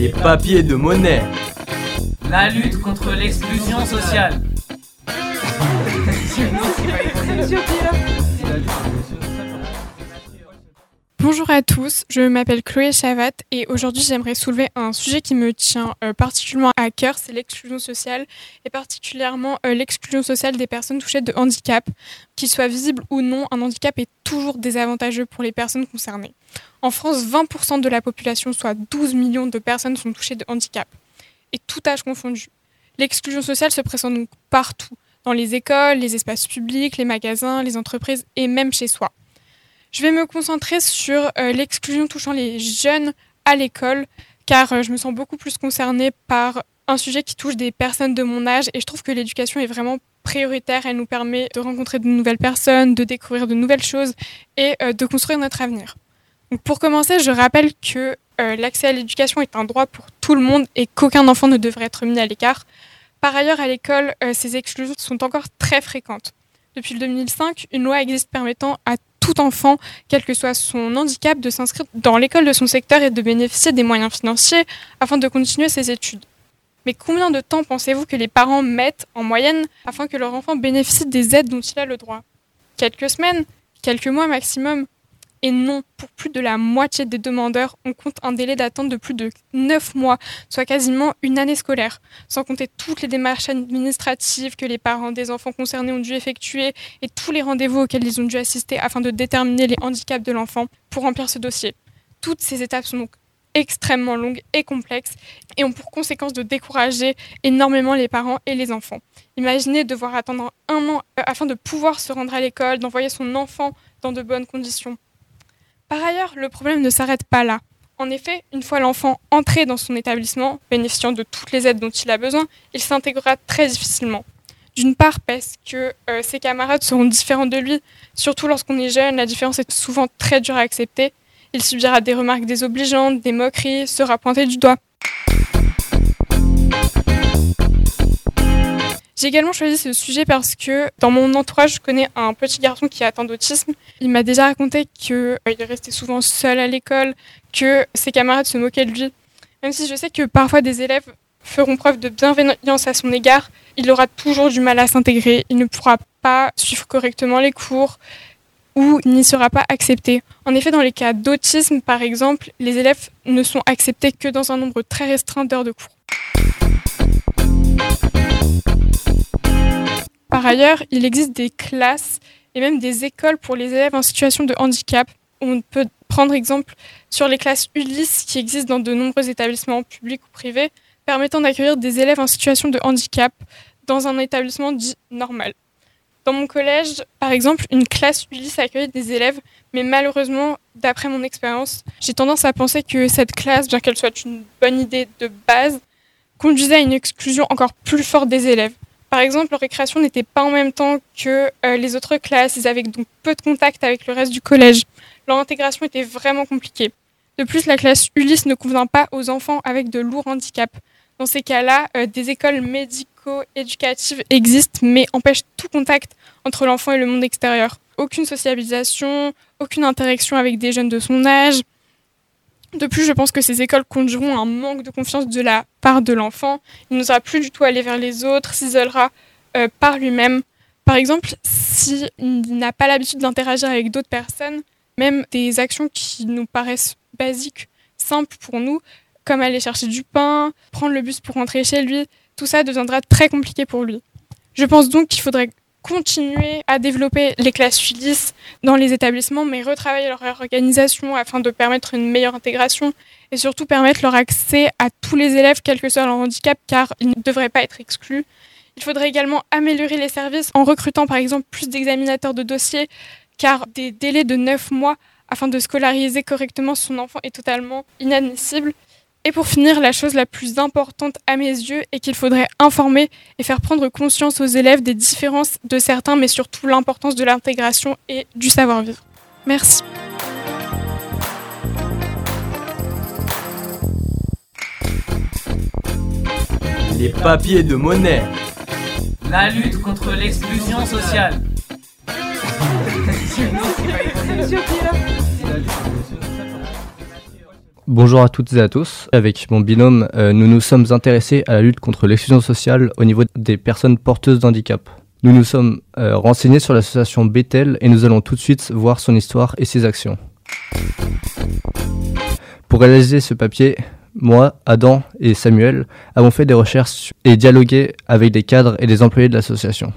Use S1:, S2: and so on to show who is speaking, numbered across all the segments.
S1: Les papiers de monnaie.
S2: La lutte contre l'exclusion sociale.
S3: Bonjour à tous, je m'appelle Chloé Chavat et aujourd'hui j'aimerais soulever un sujet qui me tient particulièrement à cœur, c'est l'exclusion sociale et particulièrement l'exclusion sociale des personnes touchées de handicap. Qu'il soit visible ou non, un handicap est toujours désavantageux pour les personnes concernées. En France, 20% de la population, soit 12 millions de personnes, sont touchées de handicap, et tout âge confondu. L'exclusion sociale se présente donc partout, dans les écoles, les espaces publics, les magasins, les entreprises et même chez soi. Je vais me concentrer sur l'exclusion touchant les jeunes à l'école, car je me sens beaucoup plus concernée par un sujet qui touche des personnes de mon âge et je trouve que l'éducation est vraiment prioritaire. Elle nous permet de rencontrer de nouvelles personnes, de découvrir de nouvelles choses et de construire notre avenir. Donc pour commencer, je rappelle que l'accès à l'éducation est un droit pour tout le monde et qu'aucun enfant ne devrait être mis à l'écart. Par ailleurs, à l'école, ces exclusions sont encore très fréquentes. Depuis le 2005, une loi existe permettant à tout enfant, quel que soit son handicap, de s'inscrire dans l'école de son secteur et de bénéficier des moyens financiers afin de continuer ses études. Mais combien de temps pensez-vous que les parents mettent en moyenne afin que leur enfant bénéficie des aides dont il a le droit ? Quelques semaines ? Quelques mois maximum ? Et non, pour plus de la moitié des demandeurs, on compte un délai d'attente de plus de 9 mois, soit quasiment une année scolaire, sans compter toutes les démarches administratives que les parents des enfants concernés ont dû effectuer et tous les rendez-vous auxquels ils ont dû assister afin de déterminer les handicaps de l'enfant pour remplir ce dossier. Toutes ces étapes sont donc extrêmement longues et complexes et ont pour conséquence de décourager énormément les parents et les enfants. Imaginez devoir attendre 1 an afin de pouvoir se rendre à l'école, d'envoyer son enfant dans de bonnes conditions. Par ailleurs, le problème ne s'arrête pas là. En effet, une fois l'enfant entré dans son établissement, bénéficiant de toutes les aides dont il a besoin, il s'intégrera très difficilement. D'une part parce que ses camarades seront différents de lui, surtout lorsqu'on est jeune, la différence est souvent très dure à accepter. Il subira des remarques désobligeantes, des moqueries, sera pointé du doigt. J'ai également choisi ce sujet parce que dans mon entourage, je connais un petit garçon qui est atteint d'autisme. Il m'a déjà raconté qu'il est resté souvent seul à l'école, que ses camarades se moquaient de lui. Même si je sais que parfois des élèves feront preuve de bienveillance à son égard, il aura toujours du mal à s'intégrer. Il ne pourra pas suivre correctement les cours ou n'y sera pas accepté. En effet, dans les cas d'autisme, par exemple, les élèves ne sont acceptés que dans un nombre très restreint d'heures de cours. Par ailleurs, il existe des classes et même des écoles pour les élèves en situation de handicap. On peut prendre exemple sur les classes Ulysse qui existent dans de nombreux établissements publics ou privés, permettant d'accueillir des élèves en situation de handicap dans un établissement dit normal. Dans mon collège, par exemple, une classe Ulysse accueille des élèves, mais malheureusement, d'après mon expérience, j'ai tendance à penser que cette classe, bien qu'elle soit une bonne idée de base, conduisait à une exclusion encore plus forte des élèves. Par exemple, leur récréation n'était pas en même temps que les autres classes, ils avaient donc peu de contact avec le reste du collège. Leur intégration était vraiment compliquée. De plus, la classe Ulysse ne convient pas aux enfants avec de lourds handicaps. Dans ces cas-là, des écoles médico-éducatives existent, mais empêchent tout contact entre l'enfant et le monde extérieur. Aucune sociabilisation, aucune interaction avec des jeunes de son âge. De plus, je pense que ces écoles conduiront à un manque de confiance de la part de l'enfant. Il n'osera plus du tout aller vers les autres, s'isolera par lui-même. Par exemple, s'il n'a pas l'habitude d'interagir avec d'autres personnes, même des actions qui nous paraissent basiques, simples pour nous, comme aller chercher du pain, prendre le bus pour rentrer chez lui, tout ça deviendra très compliqué pour lui. Je pense donc qu'il faudrait continuer à développer les classes Ulysse dans les établissements, mais retravailler leur organisation afin de permettre une meilleure intégration et surtout permettre leur accès à tous les élèves, quel que soit leur handicap, car ils ne devraient pas être exclus. Il faudrait également améliorer les services en recrutant par exemple plus d'examinateurs de dossiers, car des délais de 9 mois afin de scolariser correctement son enfant est totalement inadmissible. Et pour finir, la chose la plus importante à mes yeux est qu'il faudrait informer et faire prendre conscience aux élèves des différences de certains, mais surtout l'importance de l'intégration et du savoir-vivre. Merci.
S1: Les papiers de monnaie.
S2: La lutte contre l'exclusion sociale.
S4: Bonjour à toutes et à tous. Avec mon binôme, nous nous sommes intéressés à la lutte contre l'exclusion sociale au niveau des personnes porteuses d'handicap. Nous nous sommes renseignés sur l'association Bethel et nous allons tout de suite voir son histoire et ses actions. Pour réaliser ce papier, moi, Adam et Samuel avons fait des recherches et dialogué avec des cadres et des employés de l'association.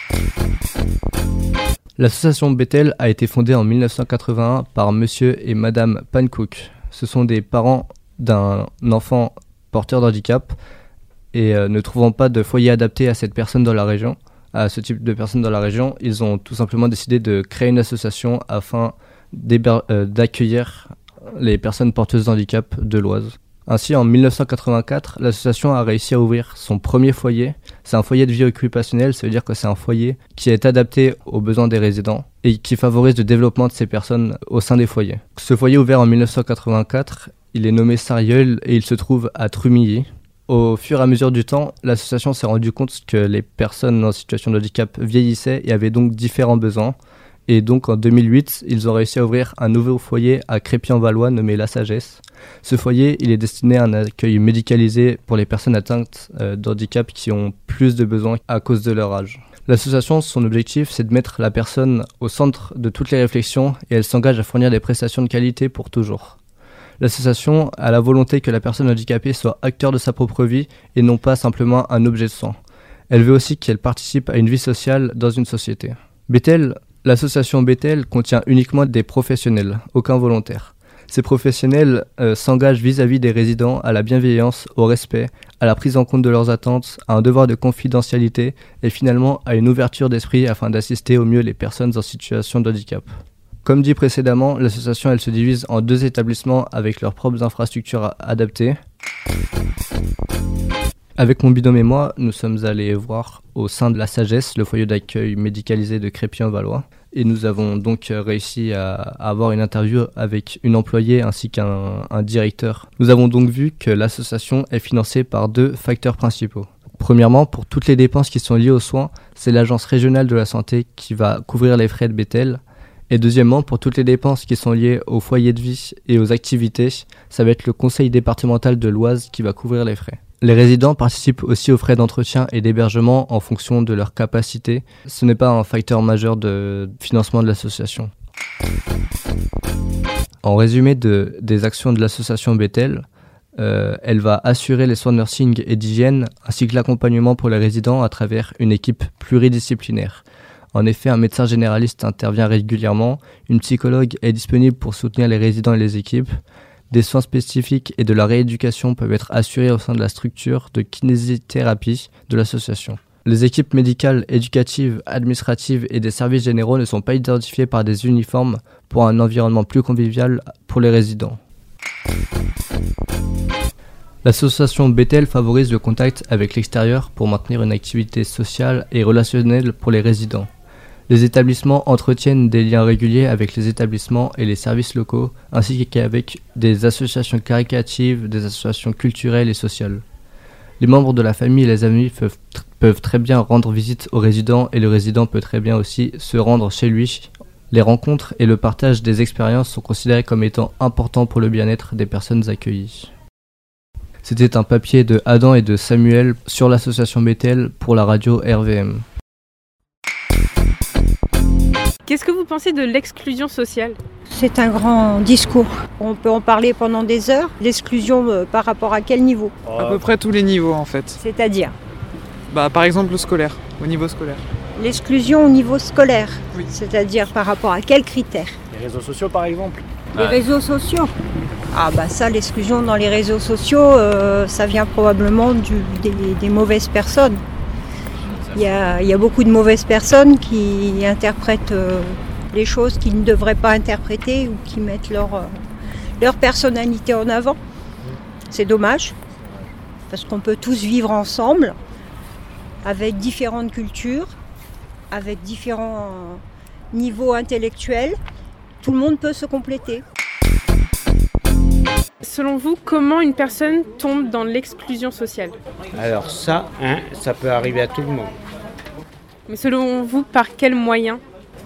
S4: L'association Bethel a été fondée en 1981 par monsieur et madame Pankouk. Ce sont des parents d'un enfant porteur d'handicap et ne trouvant pas de foyer adapté à cette personne dans la région, à ce type de personnes dans la région, ils ont tout simplement décidé de créer une association afin d'accueillir les personnes porteuses d'handicap de l'Oise. Ainsi, en 1984, l'association a réussi à ouvrir son premier foyer. C'est un foyer de vie occupationnelle, ça veut dire que c'est un foyer qui est adapté aux besoins des résidents et qui favorise le développement de ces personnes au sein des foyers. Ce foyer ouvert en 1984, il est nommé Sarieul et il se trouve à Trumilly. Au fur et à mesure du temps, l'association s'est rendue compte que les personnes en situation de handicap vieillissaient et avaient donc différents besoins. Et donc en 2008, ils ont réussi à ouvrir un nouveau foyer à Crépy-en-Valois nommé La Sagesse. Ce foyer, il est destiné à un accueil médicalisé pour les personnes atteintes d'handicap qui ont plus de besoins à cause de leur âge. L'association, son objectif, c'est de mettre la personne au centre de toutes les réflexions et elle s'engage à fournir des prestations de qualité pour toujours. L'association a la volonté que la personne handicapée soit acteur de sa propre vie et non pas simplement un objet de soin. Elle veut aussi qu'elle participe à une vie sociale dans une société. L'association Bethel contient uniquement des professionnels, aucun volontaire. Ces professionnels s'engagent vis-à-vis des résidents à la bienveillance, au respect, à la prise en compte de leurs attentes, à un devoir de confidentialité et finalement à une ouverture d'esprit afin d'assister au mieux les personnes en situation de handicap. Comme dit précédemment, l'association elle se divise en 2 établissements avec leurs propres infrastructures adaptées. Avec mon binôme et moi, nous sommes allés voir au sein de La Sagesse, le foyer d'accueil médicalisé de Crépy-en-Valois. Et nous avons donc réussi à avoir une interview avec une employée ainsi qu'un directeur. Nous avons donc vu que l'association est financée par 2 facteurs principaux. Premièrement, pour toutes les dépenses qui sont liées aux soins, c'est l'Agence régionale de la santé qui va couvrir les frais de Bethel. Et deuxièmement, pour toutes les dépenses qui sont liées au foyer de vie et aux activités, ça va être le conseil départemental de l'Oise qui va couvrir les frais. Les résidents participent aussi aux frais d'entretien et d'hébergement en fonction de leur capacité. Ce n'est pas un facteur majeur de financement de l'association. En résumé des actions de l'association Bethel, elle va assurer les soins de nursing et d'hygiène ainsi que l'accompagnement pour les résidents à travers une équipe pluridisciplinaire. En effet, un médecin généraliste intervient régulièrement, une psychologue est disponible pour soutenir les résidents et les équipes. Des soins spécifiques et de la rééducation peuvent être assurés au sein de la structure de kinésithérapie de l'association. Les équipes médicales, éducatives, administratives et des services généraux ne sont pas identifiés par des uniformes pour un environnement plus convivial pour les résidents. L'association Bethel favorise le contact avec l'extérieur pour maintenir une activité sociale et relationnelle pour les résidents. Les établissements entretiennent des liens réguliers avec les établissements et les services locaux, ainsi qu'avec des associations caritatives, des associations culturelles et sociales. Les membres de la famille et les amis peuvent très bien rendre visite au résident et le résident peut très bien aussi se rendre chez lui. Les rencontres et le partage des expériences sont considérés comme étant importants pour le bien-être des personnes accueillies. C'était un papier de Adam et de Samuel sur l'association Bethel pour la radio RVM.
S5: Qu'est-ce que vous pensez de l'exclusion sociale ?
S6: C'est un grand discours. On peut en parler pendant des heures. L'exclusion par rapport à quel niveau ?
S7: À peu près tous les niveaux en fait.
S6: C'est-à-dire ?
S7: Par exemple le scolaire, au niveau scolaire.
S6: L'exclusion au niveau scolaire,
S7: Oui.
S6: C'est-à-dire par rapport à quels critères ?
S8: Les réseaux sociaux par exemple.
S6: Les réseaux sociaux. Ça, l'exclusion dans les réseaux sociaux, ça vient probablement des mauvaises personnes. Il y a beaucoup de mauvaises personnes qui interprètent les choses qu'ils ne devraient pas interpréter ou qui mettent leur personnalité en avant. C'est dommage, parce qu'on peut tous vivre ensemble, avec différentes cultures, avec différents niveaux intellectuels. Tout le monde peut se compléter.
S5: Selon vous, comment une personne tombe dans l'exclusion sociale ?
S9: Alors ça peut arriver à tout le monde.
S5: Mais selon vous, par quels moyens ?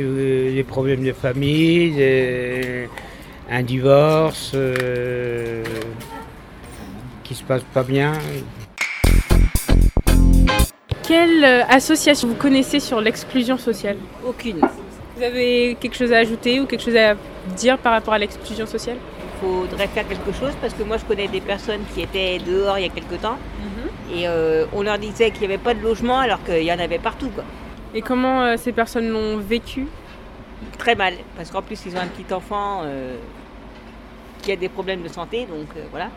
S9: Les problèmes de famille, un divorce qui se passe pas bien.
S5: Quelle association vous connaissez sur l'exclusion sociale ?
S8: Aucune.
S5: Vous avez quelque chose à ajouter ou quelque chose à dire par rapport à l'exclusion sociale ?
S8: Il faudrait faire quelque chose parce que moi je connais des personnes qui étaient dehors il y a quelque temps et on leur disait qu'il n'y avait pas de logement alors qu'il y en avait partout, quoi.
S5: Et comment ces personnes l'ont vécu ?
S8: Très mal, parce qu'en plus ils ont un petit enfant qui a des problèmes de santé, donc voilà.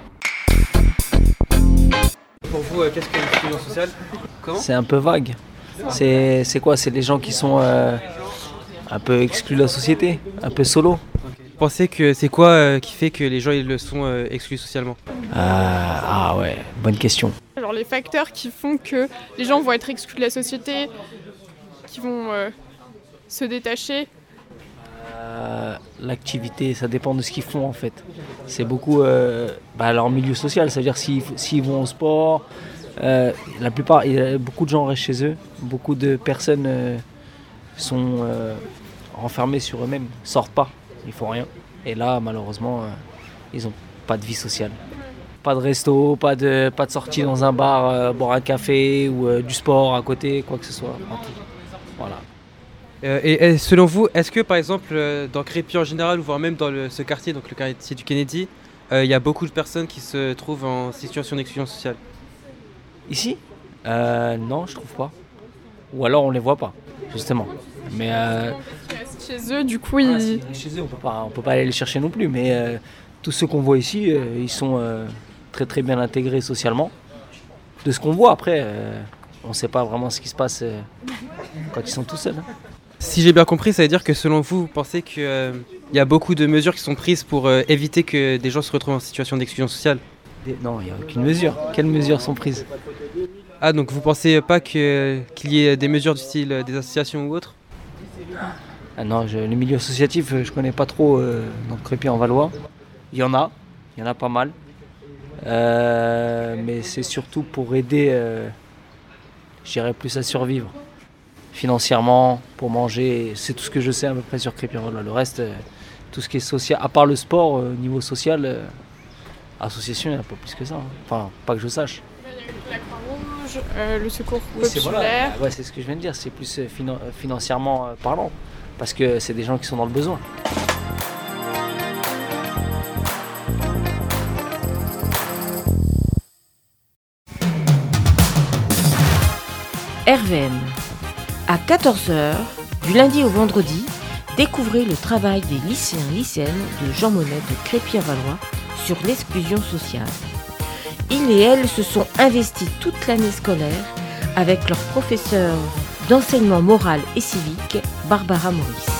S1: Pour vous, qu'est-ce que l'exclusion sociale? Comment?
S10: C'est un peu vague. C'est quoi? C'est les gens qui sont un peu exclus de la société, un peu solo.
S1: Vous pensez que c'est quoi qui fait que les gens ils le sont exclus socialement?
S10: Ah ouais, bonne question.
S3: Alors les facteurs qui font que les gens vont être exclus de la société, qui vont se détacher.
S10: L'activité, ça dépend de ce qu'ils font en fait. C'est beaucoup leur milieu social, c'est-à-dire s'ils vont au sport, la plupart, beaucoup de gens restent chez eux, beaucoup de personnes sont renfermées sur eux-mêmes, sortent pas, ils font rien. Et là, malheureusement, ils n'ont pas de vie sociale. Pas de resto, pas de sortie dans un bar, boire un café ou du sport à côté, quoi que ce soit. Voilà.
S1: Et selon vous, est-ce que par exemple dans Crépy en général, ou voire même dans ce quartier, donc le quartier du Kennedy, il y a beaucoup de personnes qui se trouvent en situation d'exclusion sociale?
S10: Ici non, je trouve pas. Ou alors on les voit pas, justement. Mais
S3: Chez eux, du coup,
S10: chez eux, on peut pas aller les chercher non plus. Mais tous ceux qu'on voit ici, ils sont très très bien intégrés socialement. De ce qu'on voit après, on sait pas vraiment ce qui se passe quand ils sont tout seuls.
S1: Si j'ai bien compris, ça veut dire que selon vous, vous pensez qu'il y a beaucoup de mesures qui sont prises pour éviter que des gens se retrouvent en situation d'exclusion sociale?
S10: Non, il n'y a aucune mesure. Quelles mesures sont prises?
S1: Ah, donc vous pensez pas qu'il y ait des mesures du style des associations ou autres?
S10: Ah non, le milieu associatif, je connais pas trop dans Crépy en Valois. Il y en a pas mal. Mais c'est surtout pour aider, je dirais plus à survivre. Financièrement, pour manger, c'est tout ce que je sais à peu près sur Crépy en Valois. Le reste, tout ce qui est social, à part le sport, niveau social, association, il n'y en a pas plus que ça. Hein. Enfin, pas que je sache.
S3: La Croix-Rouge, le Secours populaire.
S10: Ouais, c'est ce que je viens de dire, c'est plus financièrement parlant, parce que c'est des gens qui sont dans le besoin.
S11: RVM. À 14h, du lundi au vendredi, découvrez le travail des lycéens-lycéennes de Jean Monnet de Crépy-en-Valois sur l'exclusion sociale. Ils et elles se sont investis toute l'année scolaire avec leur professeur d'enseignement moral et civique, Barbara Maurice.